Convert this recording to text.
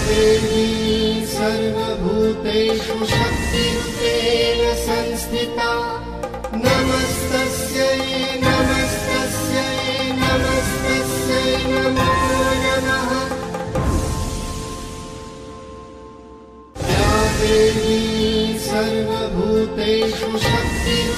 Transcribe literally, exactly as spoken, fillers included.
देवी सर्वभूतेषु शक्तिरूपेण संस्थिता नमस्तस्यै नमस्तस्यै नमस्तस्यै नमो नमः। या देवी सर्वभूतेषु शक्तिरूपेण